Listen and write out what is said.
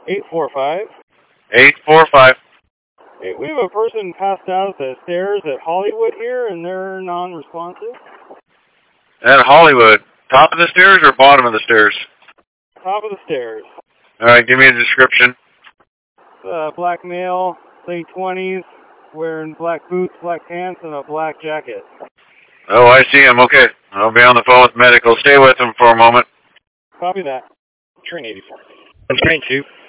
845. 845. Hey, we have a person passed out at the stairs at Hollywood here, and they're non-responsive. At Hollywood. Top of the stairs or bottom of the stairs? Top of the stairs. All right, give me a description. Black male, late 20s, wearing black boots, black pants, and a black jacket. Oh, I see him. Okay. I'll be on the phone with medical. Stay with him for a moment. Copy that. Train 84. Train 2.